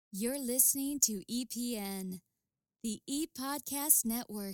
You're listening to EPN, the E-Podcast Network.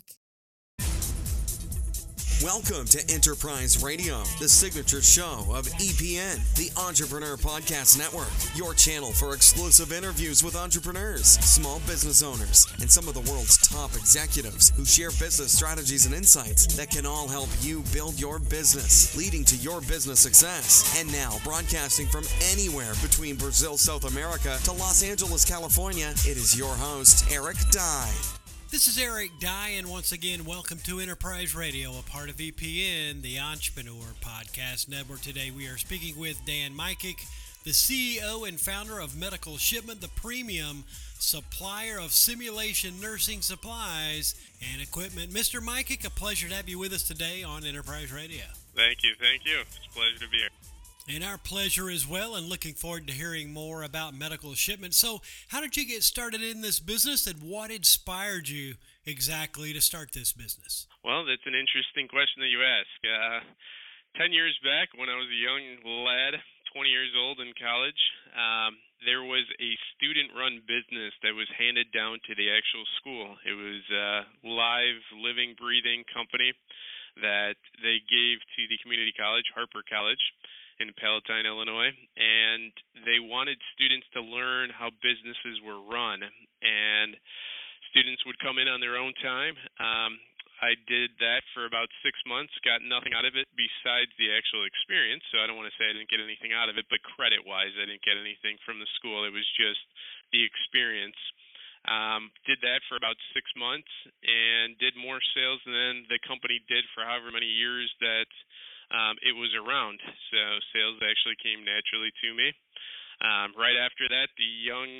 Welcome to Enterprise Radio, the signature show of EPN, the Entrepreneur Podcast Network, your channel for exclusive interviews with entrepreneurs, small business owners, and some of the world's top executives who share business strategies and insights that can all help you build your business, leading to your business success. And now, broadcasting from anywhere between Brazil, South America to Los Angeles, California, it is your host, Eric Dye. This is Eric Dye, and once again, welcome to Enterprise Radio, a part of EPN, the Entrepreneur Podcast Network. Today, we are speaking with Dan Micek, the CEO and founder of Medical Shipment, the premium supplier of simulation nursing supplies and equipment. Mr. Micek, a pleasure to have you with us today on Enterprise Radio. Thank you. It's a pleasure to be here. And our pleasure as well, and looking forward to hearing more about Medical Shipment. So, how did you get started in this business, and what inspired you exactly to start this business? Well, that's an interesting question that you ask. 10 years back, when I was a young lad, 20 years old in college, there was a student-run business that was handed down to the actual school. It was a live, living, breathing company that they gave to the community college, Harper College, in Palatine, Illinois, and they wanted students to learn how businesses were run, and students would come in on their own time. I did that for about 6 months, got nothing out of it besides the actual experience, so I don't want to say I didn't get anything out of it, but credit-wise, I didn't get anything from the school. It was just the experience. Did that for about 6 months and did more sales than the company did for however many years that it was around. So sales actually came naturally to me. Right after that, the young,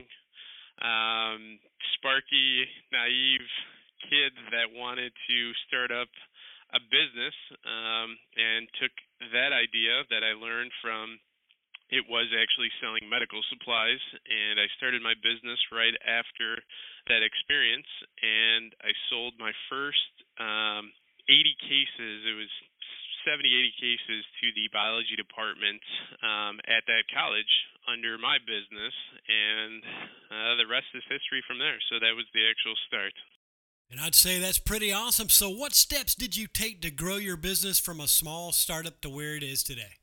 sparky, naive kid that wanted to start up a business and took that idea that I learned from it was actually selling medical supplies, and I started my business right after that experience, and I sold my first 80 cases. It was 70, 80 cases to the biology department at that college under my business, and the rest is history from there. So that was the actual start. And I'd say that's pretty awesome. So what steps did you take to grow your business from a small startup to where it is today?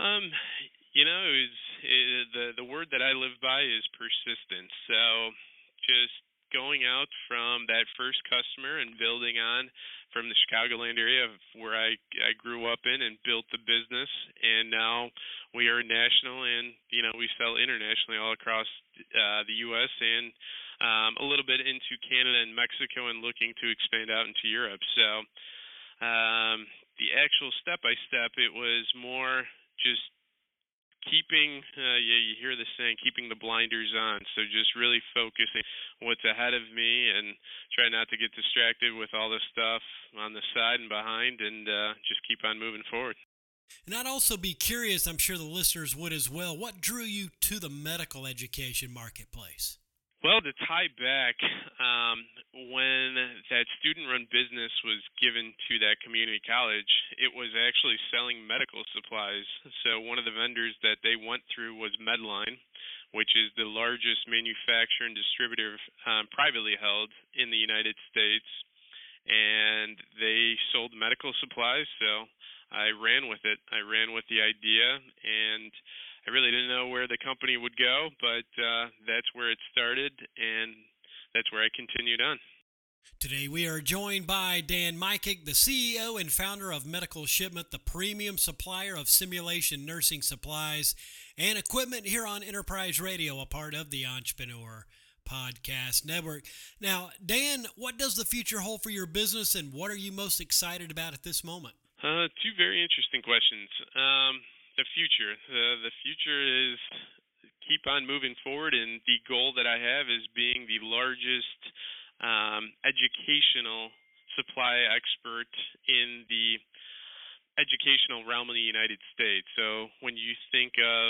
The word that I live by is persistence. So just going out from that first customer and building on from the Chicagoland area where I grew up in and built the business, and now we are national, and we sell internationally all across the U.S. and a little bit into Canada and Mexico, and looking to expand out into Europe. So the actual step by step, it was more just keeping, you hear the saying, keeping the blinders on. So just really focusing what's ahead of me and try not to get distracted with all the stuff on the side and behind, and just keep on moving forward. And I'd also be curious, I'm sure the listeners would as well, what drew you to the medical education marketplace? Well, to tie back, when that student-run business was given to that community college, it was actually selling medical supplies. So one of the vendors that they went through was Medline, which is the largest manufacturer and distributor privately held in the United States. And they sold medical supplies, so I ran with it. I ran with the idea, and I really didn't know where the company would go, but that's where it started, and that's where I continued on. Today we are joined by Dan Micek, the CEO and founder of Medical Shipment, the premium supplier of simulation nursing supplies and equipment here on Enterprise Radio, a part of the Entrepreneur Podcast Network. Now, Dan, what does the future hold for your business, and what are you most excited about at this moment? Two very interesting questions. The future. The future is keep on moving forward, and the goal that I have is being the largest educational supply expert in the educational realm of the United States. So when you think of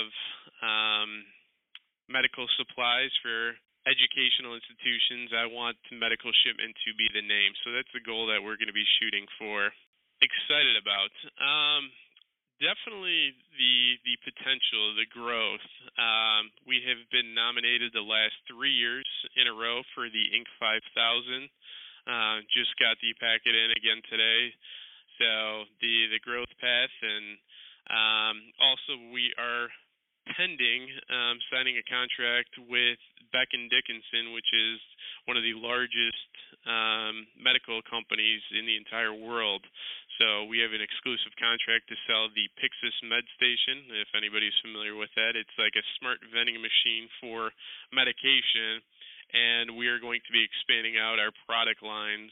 medical supplies for educational institutions, I want Medical Shipment to be the name. So that's the goal that we're going to be shooting for. Excited about. definitely the potential, the growth. We have been nominated the last 3 years in a row for the Inc. 5000. Just got the packet in again today. So the growth path, and also we are pending signing a contract with Becton Dickinson, which is one of the largest medical companies in the entire world. So we have an exclusive contract to sell the Pyxis MedStation. If anybody's familiar with that, it's like a smart vending machine for medication, and we are going to be expanding out our product lines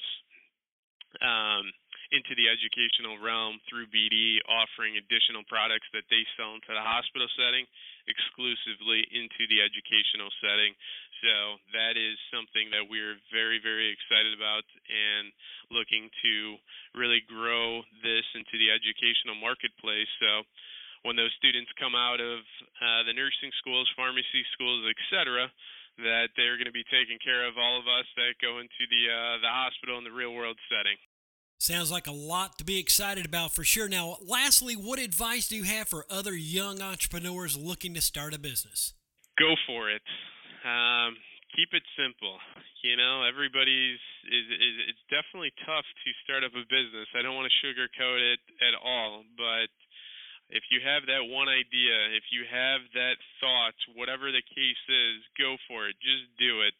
into the educational realm through BD, offering additional products that they sell into the hospital setting exclusively into the educational setting. So that is something that we're very, very excited about and looking to really grow this into the educational marketplace. So when those students come out of the nursing schools, pharmacy schools, etc., that they're going to be taking care of all of us that go into the hospital in the real world setting. Sounds like a lot to be excited about for sure. Now, lastly, what advice do you have for other young entrepreneurs looking to start a business? Go for it. Keep it simple. You know, it's definitely tough to start up a business. I don't want to sugarcoat it at all, but if you have that one idea, if you have that thought, whatever the case is, go for it. Just do it.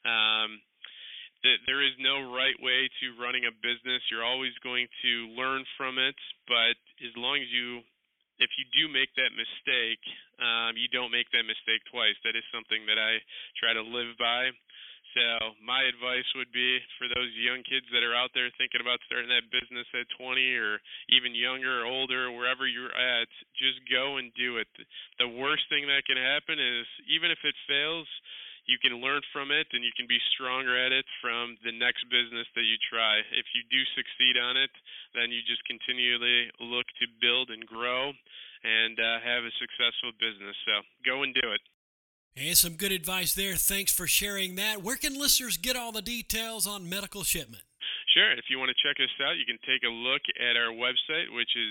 There is no right way to running a business. You're always going to learn from it, but as long as if you do make that mistake, you don't make that mistake twice. That is something that I try to live by. So my advice would be for those young kids that are out there thinking about starting that business at 20 or even younger or older, wherever you're at, just go and do it. The worst thing that can happen is even if it fails, you can learn from it and you can be stronger at it from the next business that you try. If you do succeed on it, then you just continually look to build and grow and have a successful business. So go and do it. And some good advice there. Thanks for sharing that. Where can listeners get all the details on Medical Shipment? Sure. If you want to check us out, you can take a look at our website, which is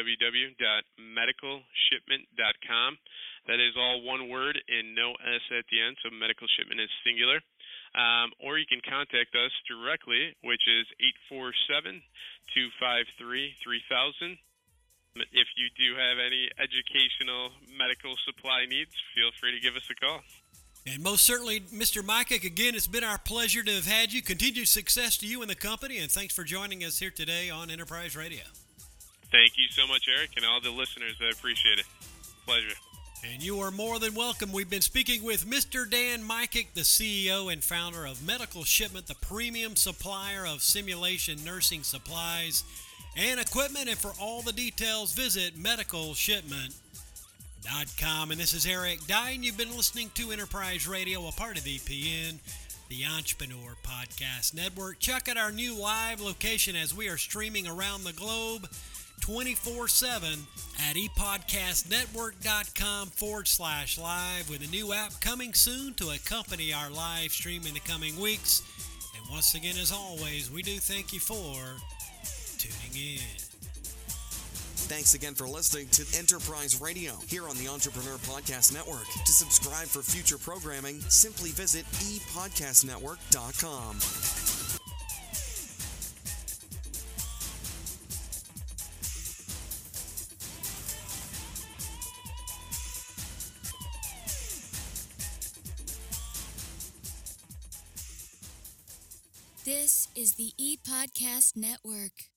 www.medicalshipment.com. That is all one word and no S at the end, so Medical Shipment is singular. Or you can contact us directly, which is 847-253-3000. If you do have any educational medical supply needs, feel free to give us a call. And most certainly, Mr. Micek, again, it's been our pleasure to have had you. Continued success to you and the company, and thanks for joining us here today on Enterprise Radio. Thank you so much, Eric, and all the listeners. I appreciate it. Pleasure. And you are more than welcome. We've been speaking with Mr. Dan Micek, the CEO and founder of Medical Shipment, the premium supplier of simulation nursing supplies and equipment. And for all the details, visit medicalshipment.com. And this is Eric Dye. You've been listening to Enterprise Radio, a part of EPN, the Entrepreneur Podcast Network. Check out our new live location as we are streaming around the globe 24/7 at epodcastnetwork.com/live with a new app coming soon to accompany our live stream in the coming weeks. And once again, as always, we do thank you for tuning in. Thanks again for listening to Enterprise Radio here on the Entrepreneur Podcast Network. To subscribe for future programming, simply visit epodcastnetwork.com. This is the ePodcast Network.